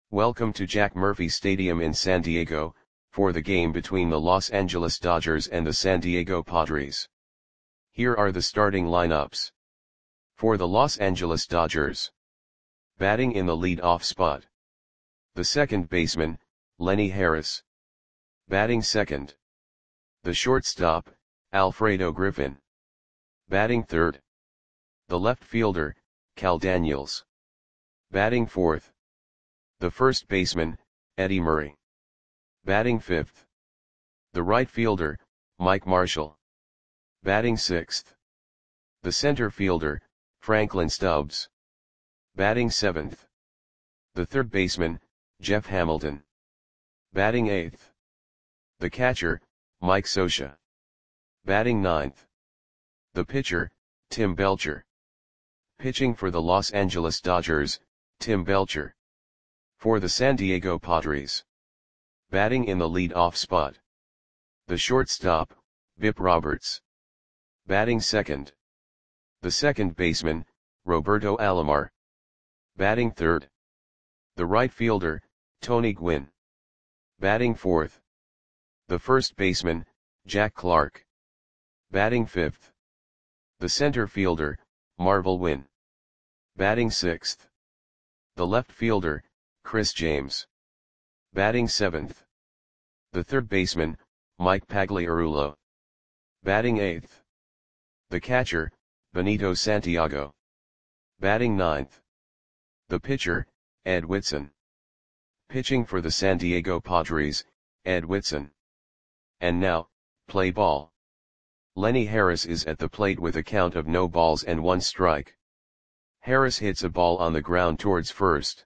Welcome to Jack Murphy Stadium in San Diego, for the game between the Los Angeles Dodgers and the San Diego Padres. Here are the starting lineups. For the Los Angeles Dodgers. Batting in the lead-off spot. The second baseman, Lenny Harris. Batting second. The shortstop, Alfredo Griffin. Batting third. The left fielder, Cal Daniels. Batting fourth. The first baseman, Eddie Murray. Batting fifth. The right fielder, Mike Marshall. Batting sixth. The center fielder, Franklin Stubbs. Batting seventh. The third baseman, Jeff Hamilton. Batting eighth. The catcher, Mike Scioscia. Batting ninth. The pitcher, Tim Belcher. Pitching for the Los Angeles Dodgers, Tim Belcher. For the San Diego Padres. Batting in the lead-off spot. The shortstop, Bip Roberts. Batting second. The second baseman, Roberto Alomar. Batting third. The right fielder, Tony Gwynn. Batting fourth. The first baseman, Jack Clark. Batting fifth. The center fielder, Marvel Wynn. Batting sixth. The left fielder, Chris James. Batting seventh. The third baseman, Mike Pagliarulo. Batting eighth. The catcher, Benito Santiago. Batting ninth. The pitcher, Ed Whitson. Pitching for the San Diego Padres, Ed Whitson. And now, play ball. Lenny Harris is at the plate with a count of no balls and one strike. Harris hits a ball on the ground towards first.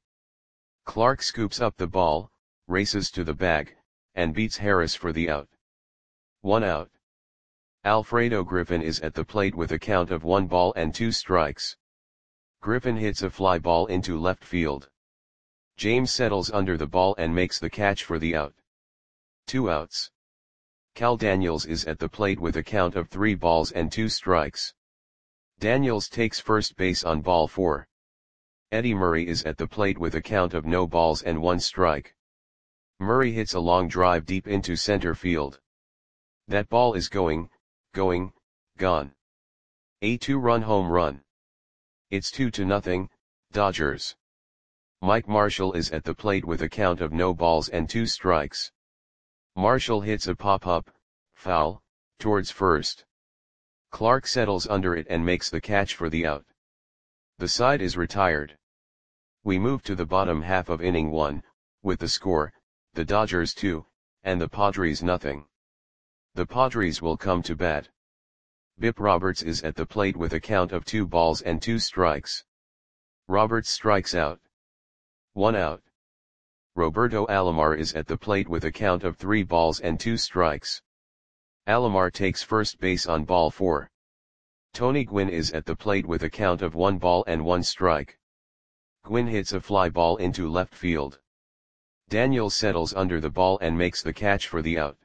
Clark scoops up the ball, races to the bag, and beats Harris for the out. 1 out. Alfredo Griffin is at the plate with a count of 1 ball and 2 strikes. Griffin hits a fly ball into left field. James settles under the ball and makes the catch for the out. 2 outs. Cal Daniels is at the plate with a count of 3 balls and 2 strikes. Daniels takes first base on ball 4. Eddie Murray is at the plate with a count of no balls and 1 strike. Murray hits a long drive deep into center field. That ball is gone. A 2-run home run. It's 2-0, Dodgers. Mike Marshall is at the plate with a count of no balls and 2 strikes. Marshall hits a pop-up, foul, towards first. Clark settles under it and makes the catch for the out. The side is retired. We move to the bottom half of inning 1, with the score, the Dodgers 2, and the Padres nothing. The Padres will come to bat. Bip Roberts is at the plate with a count of 2 balls and 2 strikes. Roberts strikes out. 1 out. Roberto Alomar is at the plate with a count of 3 balls and 2 strikes. Alomar takes first base on ball 4. Tony Gwynn is at the plate with a count of 1 ball and 1 strike. Gwynn hits a fly ball into left field. Daniels settles under the ball and makes the catch for the out.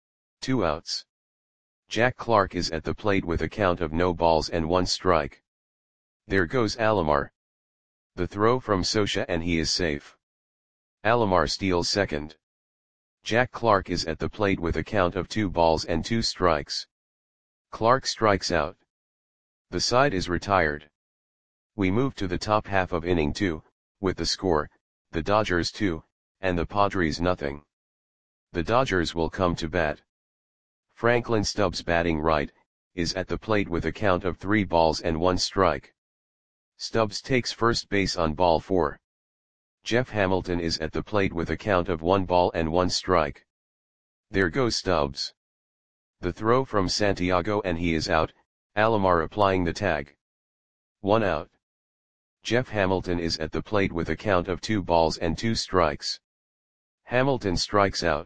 2 outs. Jack Clark is at the plate with a count of no balls and 1 strike. There goes Alomar. The throw from Scioscia and he is safe. Alomar steals second. Jack Clark is at the plate with a count of 2 balls and 2 strikes. Clark strikes out. The side is retired. We move to the top half of inning 2, with the score, the Dodgers 2, and the Padres nothing. The Dodgers will come to bat. Franklin Stubbs batting right, is at the plate with a count of 3 balls and 1 strike. Stubbs takes first base on ball 4. Jeff Hamilton is at the plate with a count of 1 ball and 1 strike. There goes Stubbs. The throw from Santiago and he is out, Alomar applying the tag. 1 out. Jeff Hamilton is at the plate with a count of 2 balls and 2 strikes. Hamilton strikes out.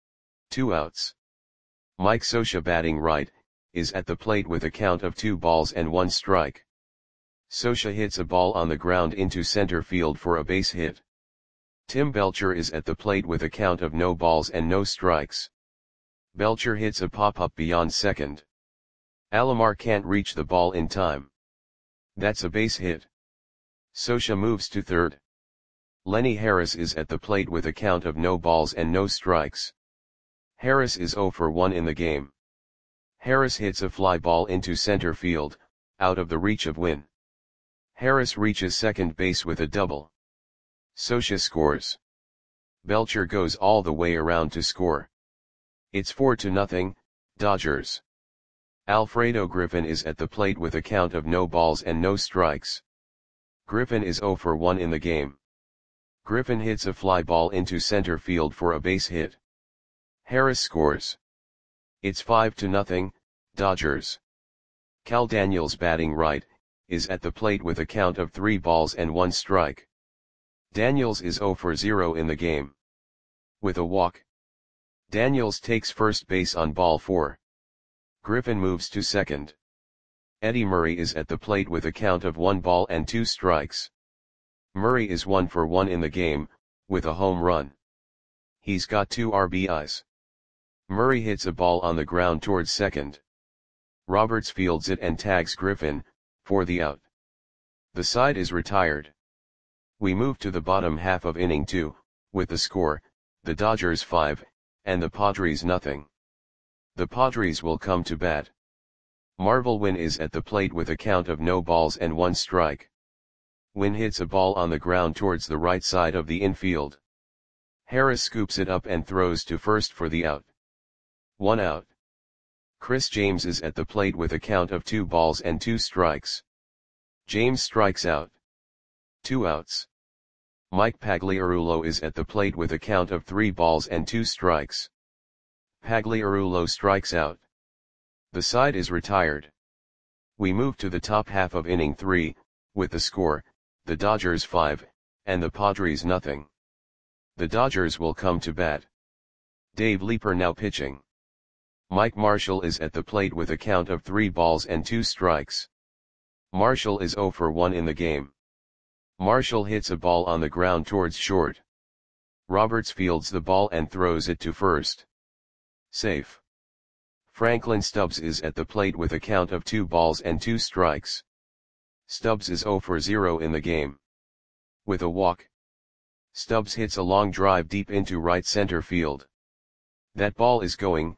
2 outs. Mike Scioscia batting right, is at the plate with a count of 2 balls and 1 strike. Scioscia hits a ball on the ground into center field for a base hit. Tim Belcher is at the plate with a count of no balls and no strikes. Belcher hits a pop-up beyond second. Alomar can't reach the ball in time. That's a base hit. Scioscia moves to third. Lenny Harris is at the plate with a count of no balls and no strikes. Harris is 0 for 1 in the game. Harris hits a fly ball into center field, out of the reach of Wynn. Harris reaches second base with a double. Scioscia scores. Belcher goes all the way around to score. It's 4-0, Dodgers. Alfredo Griffin is at the plate with a count of no balls and no strikes. Griffin is 0 for 1 in the game. Griffin hits a fly ball into center field for a base hit. Harris scores. It's 5-0, Dodgers. Cal Daniels, batting right, is at the plate with a count of 3 balls and 1 strike. Daniels is 0 for 0 in the game. With a walk, Daniels takes first base on ball 4. Griffin moves to second. Eddie Murray is at the plate with a count of 1 ball and 2 strikes. Murray is 1 for 1 in the game, with a home run. He's got 2 RBIs. Murray hits a ball on the ground towards second. Roberts fields it and tags Griffin, for the out. The side is retired. We move to the bottom half of inning 2, with the score, the Dodgers 5, and the Padres nothing. The Padres will come to bat. Marvel Wynn is at the plate with a count of no balls and 1 strike. Wynn hits a ball on the ground towards the right side of the infield. Harris scoops it up and throws to first for the out. 1 out. Chris James is at the plate with a count of 2 balls and 2 strikes. James strikes out. 2 outs. Mike Pagliarulo is at the plate with a count of 3 balls and 2 strikes. Pagliarulo strikes out. The side is retired. We move to the top half of inning 3, with the score, the Dodgers 5, and the Padres nothing. The Dodgers will come to bat. Dave Leeper now pitching. Mike Marshall is at the plate with a count of 3 balls and 2 strikes. Marshall is 0 for 1 in the game. Marshall hits a ball on the ground towards short. Roberts fields the ball and throws it to first. Safe. Franklin Stubbs is at the plate with a count of 2 balls and 2 strikes. Stubbs is 0 for 0 in the game. With a walk, Stubbs hits a long drive deep into right center field. That ball is gone.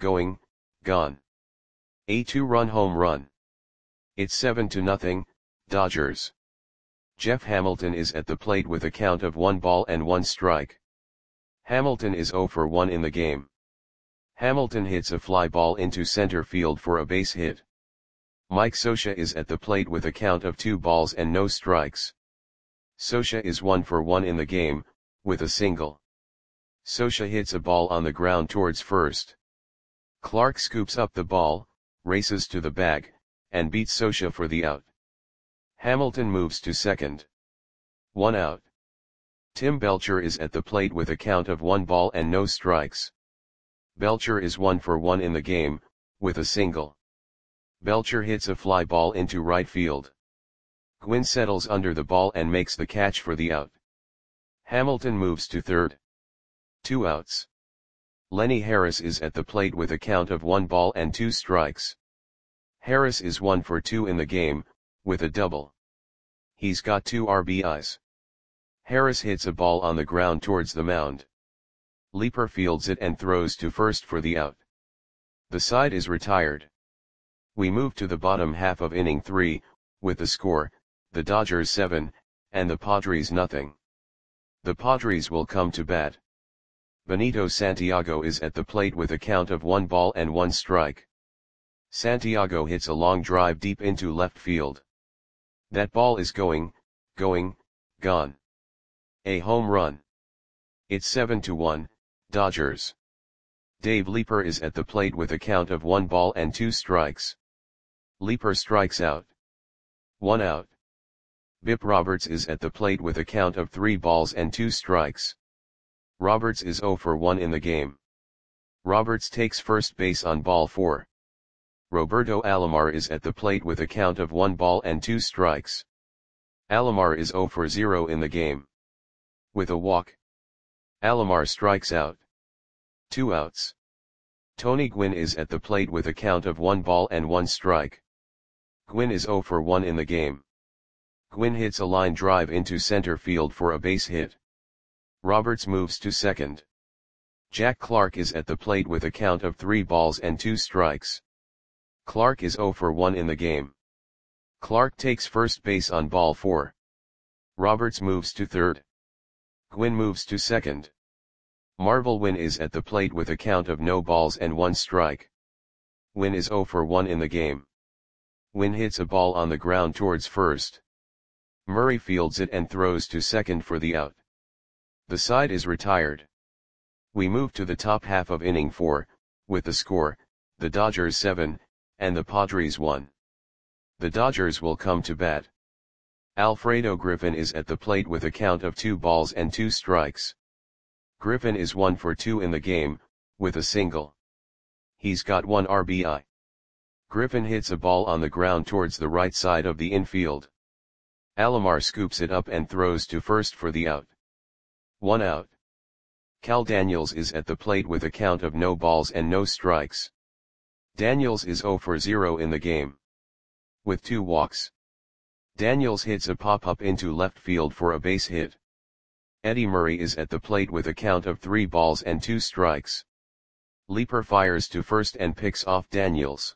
A 2-run home run. It's 7-0, Dodgers. Jeff Hamilton is at the plate with a count of 1 ball and 1 strike. Hamilton is 0 for 1 in the game. Hamilton hits a fly ball into center field for a base hit. Mike Scioscia is at the plate with a count of 2 balls and no strikes. Scioscia is 1 for 1 in the game, with a single. Scioscia hits a ball on the ground towards first. Clark scoops up the ball, races to the bag, and beats Scioscia for the out. Hamilton moves to second. 1 out. Tim Belcher is at the plate with a count of 1 ball and no strikes. Belcher is 1 for 1 in the game, with a single. Belcher hits a fly ball into right field. Gwynn settles under the ball and makes the catch for the out. Hamilton moves to third. 2 outs. Lenny Harris is at the plate with a count of 1 ball and 2 strikes. Harris is 1 for 2 in the game, with a double. He's got 2 RBIs. Harris hits a ball on the ground towards the mound. Leeper fields it and throws to first for the out. The side is retired. We move to the bottom half of inning 3, with the score, the Dodgers 7, and the Padres nothing. The Padres will come to bat. Benito Santiago is at the plate with a count of 1 ball and 1 strike. Santiago hits a long drive deep into left field. That ball is gone. A home run. It's 7-1, Dodgers. Dave Leeper is at the plate with a count of 1 ball and 2 strikes. Leeper strikes out. 1 out. Bip Roberts is at the plate with a count of 3 balls and 2 strikes. Roberts is 0 for 1 in the game. Roberts takes first base on ball 4. Roberto Alomar is at the plate with a count of 1 ball and 2 strikes. Alomar is 0 for 0 in the game. With a walk, Alomar strikes out. 2 outs. Tony Gwynn is at the plate with a count of 1 ball and 1 strike. Gwynn is 0 for 1 in the game. Gwynn hits a line drive into center field for a base hit. Roberts moves to second. Jack Clark is at the plate with a count of 3 balls and 2 strikes. Clark is 0 for 1 in the game. Clark takes first base on ball 4. Roberts moves to third. Gwynn moves to second. Marvel Wynn is at the plate with a count of no balls and 1 strike. Wynn is 0 for 1 in the game. Wynn hits a ball on the ground towards first. Murray fields it and throws to second for the out. The side is retired. We move to the top half of inning 4, with the score, the Dodgers 7, and the Padres 1. The Dodgers will come to bat. Alfredo Griffin is at the plate with a count of 2 balls and 2 strikes. Griffin is 1 for 2 in the game, with a single. He's got 1 RBI. Griffin hits a ball on the ground towards the right side of the infield. Alomar scoops it up and throws to first for the out. 1 out. Cal Daniels is at the plate with a count of no balls and no strikes. Daniels is 0 for 0 in the game. With 2 walks. Daniels hits a pop-up into left field for a base hit. Eddie Murray is at the plate with a count of 3 balls and 2 strikes. Leaper fires to first and picks off Daniels.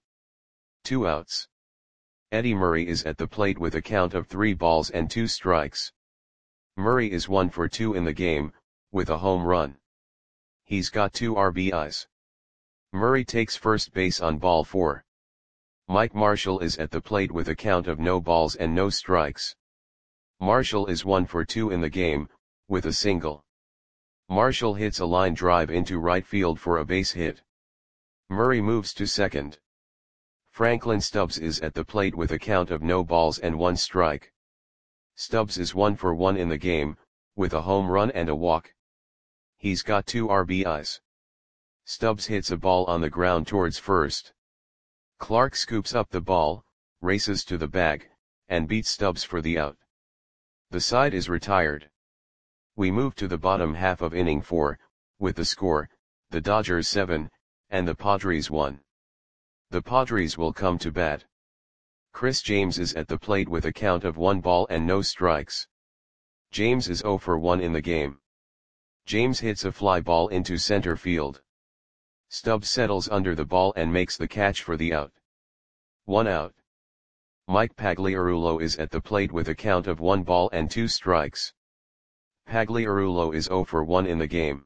2 outs. Eddie Murray is at the plate with a count of 3 balls and 2 strikes. Murray is 1 for 2 in the game, with a home run. He's got 2 RBIs. Murray takes first base on ball 4. Mike Marshall is at the plate with a count of no balls and no strikes. Marshall is 1 for 2 in the game, with a single. Marshall hits a line drive into right field for a base hit. Murray moves to second. Franklin Stubbs is at the plate with a count of no balls and 1 strike. Stubbs is 1 for 1 in the game, with a home run and a walk. He's got 2 RBIs. Stubbs hits a ball on the ground towards first. Clark scoops up the ball, races to the bag, and beats Stubbs for the out. The side is retired. We move to the bottom half of inning 4, with the score, the Dodgers 7, and the Padres 1. The Padres will come to bat. Chris James is at the plate with a count of 1 ball and no strikes. James is 0 for 1 in the game. James hits a fly ball into center field. Stubbs settles under the ball and makes the catch for the out. 1 out. Mike Pagliarulo is at the plate with a count of 1 ball and 2 strikes. Pagliarulo is 0 for 1 in the game.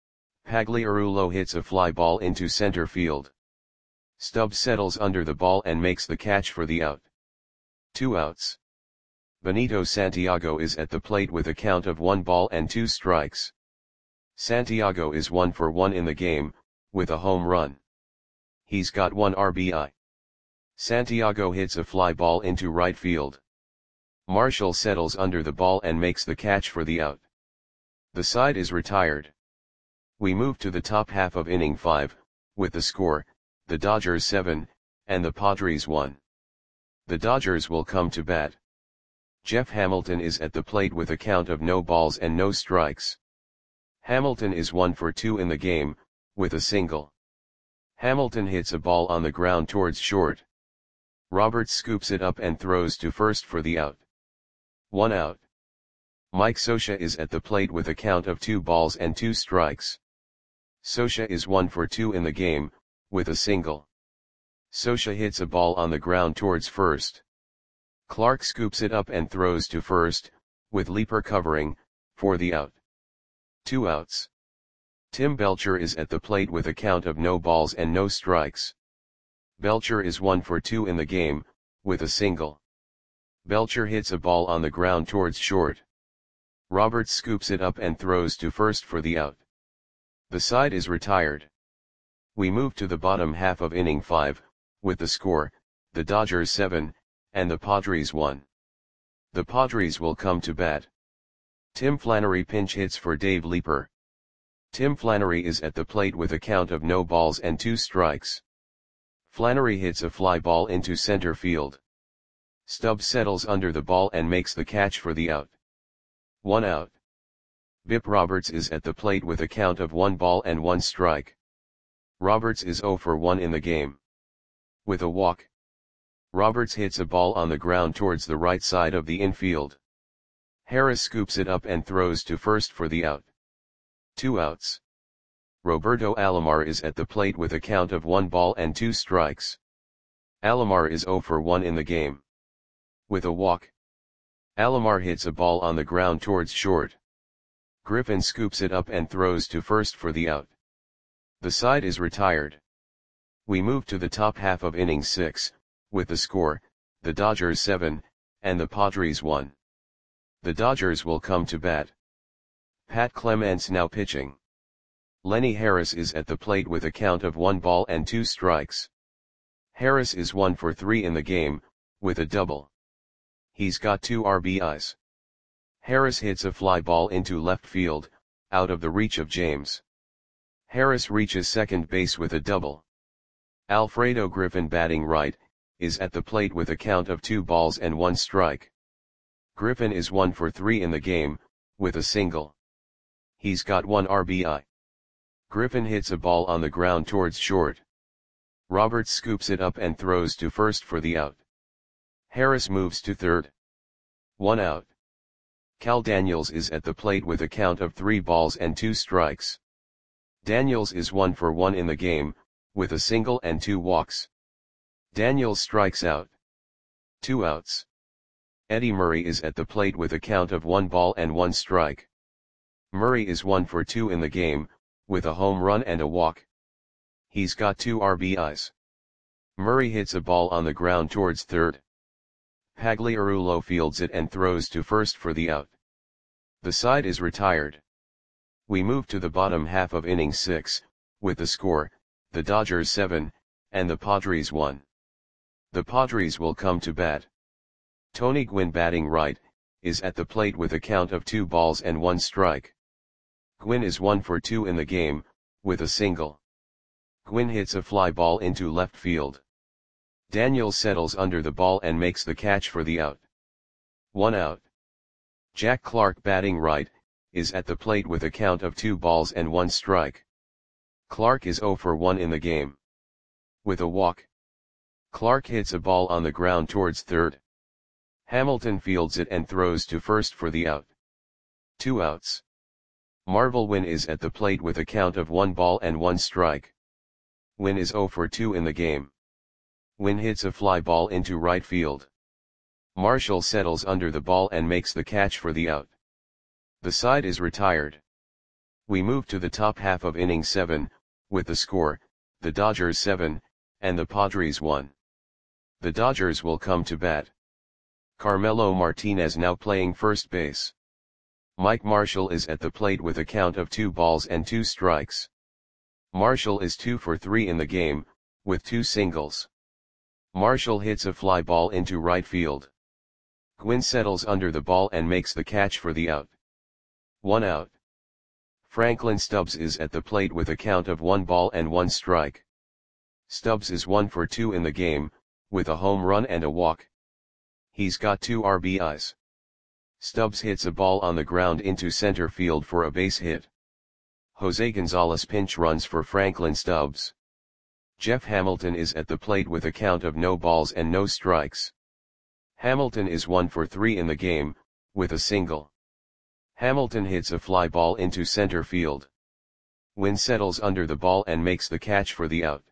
Pagliarulo hits a fly ball into center field. Stubbs settles under the ball and makes the catch for the out. 2 outs. Benito Santiago is at the plate with a count of 1 ball and 2 strikes. Santiago is 1 for 1 in the game, with a home run. He's got 1 RBI. Santiago hits a fly ball into right field. Marshall settles under the ball and makes the catch for the out. The side is retired. We move to the top half of inning 5, with the score, the Dodgers 7, and the Padres 1. The Dodgers will come to bat. Jeff Hamilton is at the plate with a count of no balls and no strikes. Hamilton is 1 for 2 in the game, with a single. Hamilton hits a ball on the ground towards short. Roberts scoops it up and throws to first for the out. 1 out. Mike Scioscia is at the plate with a count of 2 balls and 2 strikes. Scioscia is 1 for 2 in the game, with a single. Scioscia hits a ball on the ground towards first. Clark scoops it up and throws to first, with Leaper covering, for the out. 2 outs. Tim Belcher is at the plate with a count of no balls and no strikes. Belcher is 1 for 2 in the game, with a single. Belcher hits a ball on the ground towards short. Roberts scoops it up and throws to first for the out. The side is retired. We move to the bottom half of inning 5, with the score, the Dodgers 7, and the Padres 1. The Padres will come to bat. Tim Flannery pinch hits for Dave Leaper. Tim Flannery is at the plate with a count of no balls and 2 strikes. Flannery hits a fly ball into center field. Stubbs settles under the ball and makes the catch for the out. 1 out. Bip Roberts is at the plate with a count of 1 ball and 1 strike. Roberts is 0 for 1 in the game. With a walk. Roberts hits a ball on the ground towards the right side of the infield. Harris scoops it up and throws to first for the out. 2 outs. Roberto Alomar is at the plate with a count of 1 ball and 2 strikes. Alomar is 0 for 1 in the game. With a walk, Alomar hits a ball on the ground towards short. Griffin scoops it up and throws to first for the out. The side is retired. We move to the top half of inning 6, with the score, the Dodgers 7, and the Padres 1. The Dodgers will come to bat. Pat Clements now pitching. Lenny Harris is at the plate with a count of 1 ball and 2 strikes. Harris is 1 for 3 in the game, with a double. He's got 2 RBIs. Harris hits a fly ball into left field, out of the reach of James. Harris reaches second base with a double. Alfredo Griffin, batting right, is at the plate with a count of 2 balls and 1 strike. Griffin is 1 for 3 in the game, with a single. He's got 1 RBI. Griffin hits a ball on the ground towards short. Roberts scoops it up and throws to first for the out. Harris moves to third. 1 out. Cal Daniels is at the plate with a count of 3 balls and 2 strikes. Daniels is 1 for 1 in the game, with a single and 2 walks. Daniels strikes out. 2 outs. Eddie Murray is at the plate with a count of 1 ball and 1 strike. Murray is 1 for 2 in the game, with a home run and a walk. He's got 2 RBIs. Murray hits a ball on the ground towards third. Pagliarulo fields it and throws to first for the out. The side is retired. We move to the bottom half of inning 6, with the score, the Dodgers 7, and the Padres 1. The Padres will come to bat. Tony Gwynn, batting right, is at the plate with a count of 2 balls and 1 strike. Gwynn is 1 for 2 in the game, with a single. Gwynn hits a fly ball into left field. Daniels settles under the ball and makes the catch for the out. 1 out. Jack Clark, batting right, is at the plate with a count of 2 balls and 1 strike. Clark is 0 for 1 in the game. With a walk, Clark hits a ball on the ground towards third. Hamilton fields it and throws to first for the out. 2 outs. Marvel Wynn is at the plate with a count of 1 ball and 1 strike. Wynn is 0 for 2 in the game. Wynn hits a fly ball into right field. Marshall settles under the ball and makes the catch for the out. The side is retired. We move to the top half of inning 7, with the score, the Dodgers 7, and the Padres 1. The Dodgers will come to bat. Carmelo Martinez now playing first base. Mike Marshall is at the plate with a count of 2 balls and 2 strikes. Marshall is 2 for 3 in the game, with 2 singles. Marshall hits a fly ball into right field. Gwynn settles under the ball and makes the catch for the out. 1 out. Franklin Stubbs is at the plate with a count of 1 ball and 1 strike. Stubbs is 1 for 2 in the game, with a home run and a walk. He's got 2 RBIs. Stubbs hits a ball on the ground into center field for a base hit. Jose Gonzalez pinch runs for Franklin Stubbs. Jeff Hamilton is at the plate with a count of no balls and no strikes. Hamilton is 1 for 3 in the game, with a single. Hamilton hits a fly ball into center field. Wynn settles under the ball and makes the catch for the out.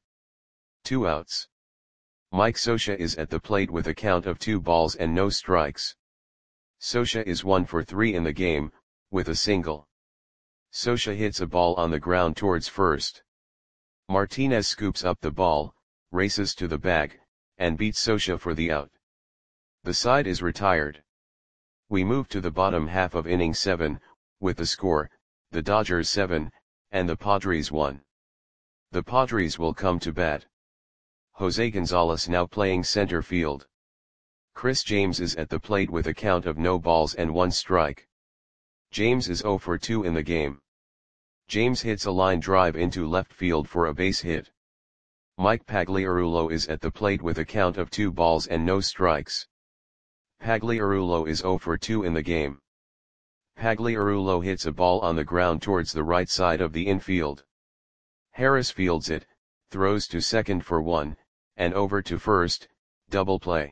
2 outs. Mike Scioscia is at the plate with a count of 2 balls and no strikes. Scioscia is 1 for 3 in the game, with a single. Scioscia hits a ball on the ground towards first. Martinez scoops up the ball, races to the bag, and beats Scioscia for the out. The side is retired. We move to the bottom half of inning 7, with the score, the Dodgers 7, and the Padres 1. The Padres will come to bat. Jose Gonzalez now playing center field. Chris James is at the plate with a count of no balls and 1 strike. James is 0 for 2 in the game. James hits a line drive into left field for a base hit. Mike Pagliarulo is at the plate with a count of 2 balls and no strikes. Pagliarulo is 0 for 2 in the game. Pagliarulo hits a ball on the ground towards the right side of the infield. Harris fields it, throws to second for 1, and over to first, double play.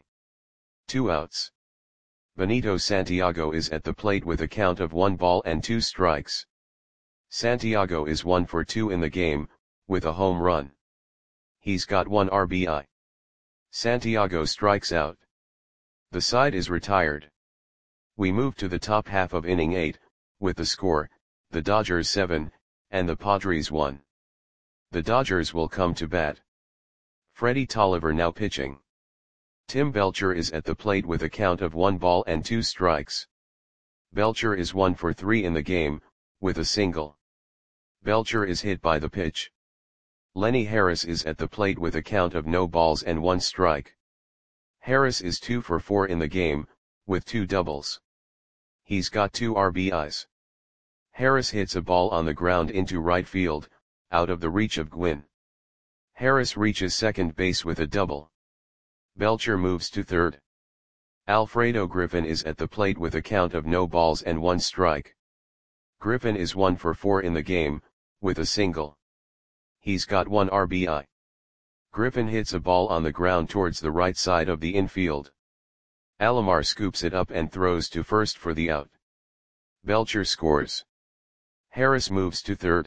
2 outs. Benito Santiago is at the plate with a count of 1 ball and 2 strikes. Santiago is 1 for 2 in the game, with a home run. He's got 1 RBI. Santiago strikes out. The side is retired. We move to the top half of inning 8, with the score, the Dodgers 7, and the Padres 1. The Dodgers will come to bat. Freddie Tolliver now pitching. Tim Belcher is at the plate with a count of 1 ball and 2 strikes. Belcher is 1 for 3 in the game, with a single. Belcher is hit by the pitch. Lenny Harris is at the plate with a count of no balls and 1 strike. Harris is 2 for 4 in the game, with 2 doubles. He's got 2 RBIs. Harris hits a ball on the ground into right field, out of the reach of Gwynn. Harris reaches second base with a double. Belcher moves to third. Alfredo Griffin is at the plate with a count of no balls and 1 strike. Griffin is 1 for 4 in the game, with a single. He's got 1 RBI. Griffin hits a ball on the ground towards the right side of the infield. Alomar scoops it up and throws to first for the out. Belcher scores. Harris moves to third.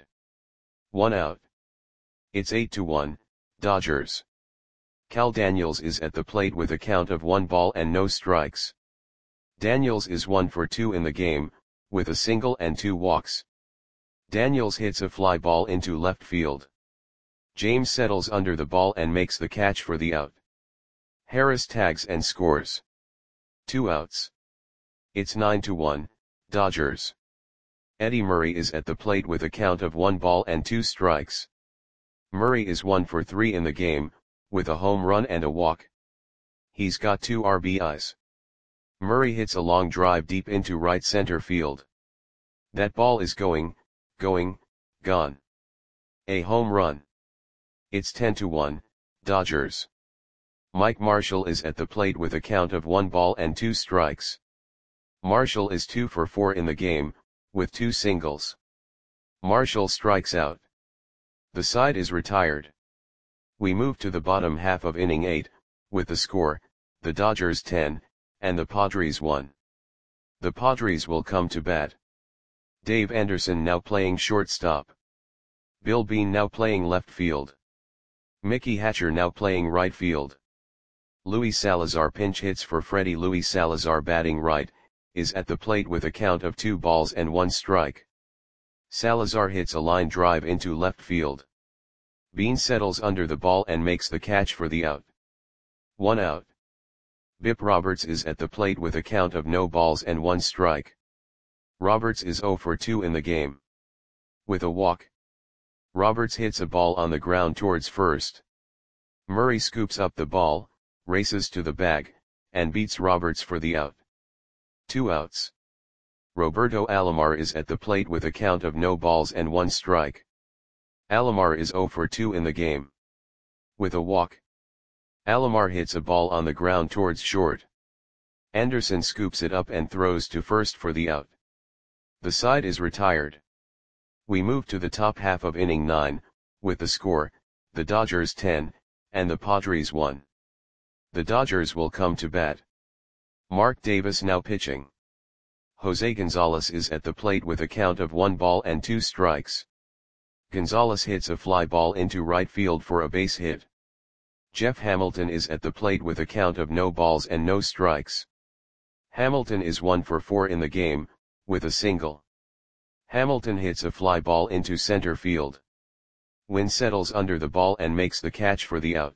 1 out. It's 8-1, Dodgers. Cal Daniels is at the plate with a count of 1 ball and no strikes. Daniels is 1 for 2 in the game, with a single and 2 walks. Daniels hits a fly ball into left field. James settles under the ball and makes the catch for the out. Harris tags and scores. 2 outs. It's 9-1, Dodgers. Eddie Murray is at the plate with a count of 1 ball and 2 strikes. Murray is 1 for 3 in the game, with a home run and a walk. He's got 2 RBIs. Murray hits a long drive deep into right center field. That ball is gone. A home run. It's 10-1, Dodgers. Mike Marshall is at the plate with a count of 1 ball and 2 strikes. Marshall is 2 for 4 in the game, with 2 singles. Marshall strikes out. The side is retired. We move to the bottom half of inning 8, with the score, the Dodgers 10, and the Padres 1. The Padres will come to bat. Dave Anderson now playing shortstop. Bill Bean now playing left field. Mickey Hatcher now playing right field. Luis Salazar pinch hits for Freddie. Luis Salazar batting right, is at the plate with a count of 2 balls and 1 strike. Salazar hits a line drive into left field. Bean settles under the ball and makes the catch for the out. 1 out. Bip Roberts is at the plate with a count of no balls and 1 strike. Roberts is 0 for 2 in the game. With a walk. Roberts hits a ball on the ground towards first. Murray scoops up the ball, races to the bag, and beats Roberts for the out. 2 outs. Roberto Alomar is at the plate with a count of no balls and 1 strike. Alomar is 0 for 2 in the game. With a walk. Alomar hits a ball on the ground towards short. Anderson scoops it up and throws to first for the out. The side is retired. We move to the top half of inning 9, with the score, the Dodgers 10, and the Padres 1. The Dodgers will come to bat. Mark Davis now pitching. Jose Gonzalez is at the plate with a count of 1 ball and 2 strikes. Gonzalez hits a fly ball into right field for a base hit. Jeff Hamilton is at the plate with a count of no balls and no strikes. Hamilton is 1 for 4 in the game, with a single. Hamilton hits a fly ball into center field. Wynn settles under the ball and makes the catch for the out.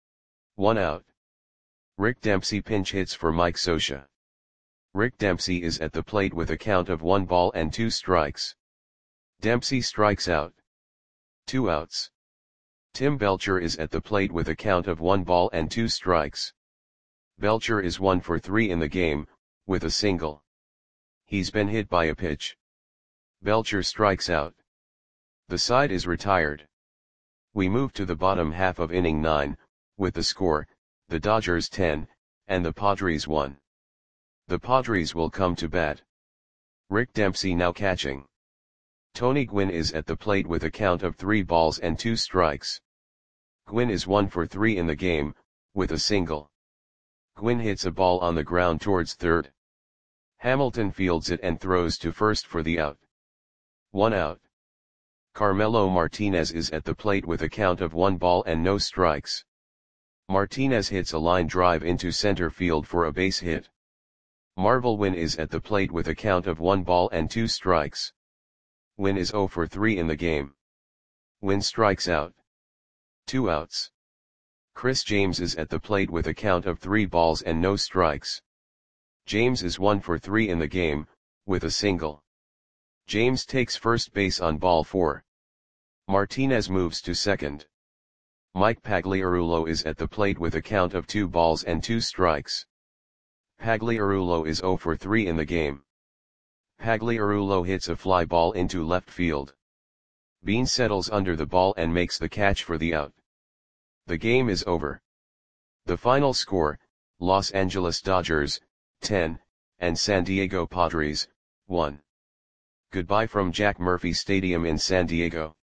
1 out. Rick Dempsey pinch hits for Mike Scioscia. Rick Dempsey is at the plate with a count of 1 ball and 2 strikes. Dempsey strikes out. 2 outs. Tim Belcher is at the plate with a count of 1 ball and 2 strikes. Belcher is 1 for 3 in the game, with a single. He's been hit by a pitch. Belcher strikes out. The side is retired. We move to the bottom half of inning 9, with the score, the Dodgers 10, and the Padres 1. The Padres will come to bat. Rick Dempsey now catching. Tony Gwynn is at the plate with a count of 3 balls and 2 strikes. Gwynn is 1 for 3 in the game, with a single. Gwynn hits a ball on the ground towards third. Hamilton fields it and throws to first for the out. 1 out. Carmelo Martinez is at the plate with a count of 1 ball and no strikes. Martinez hits a line drive into center field for a base hit. Marvel Wynn is at the plate with a count of 1 ball and 2 strikes. Wynn is 0 for 3 in the game. Wynn strikes out. 2 outs. Chris James is at the plate with a count of 3 balls and no strikes. James is 1 for 3 in the game, with a single. James takes first base on ball 4. Martinez moves to second. Mike Pagliarulo is at the plate with a count of 2 balls and 2 strikes. Pagliarulo is 0 for 3 in the game. Pagliarulo hits a fly ball into left field. Bean settles under the ball and makes the catch for the out. The game is over. The final score, Los Angeles Dodgers, 10, and San Diego Padres, 1. Goodbye from Jack Murphy Stadium in San Diego.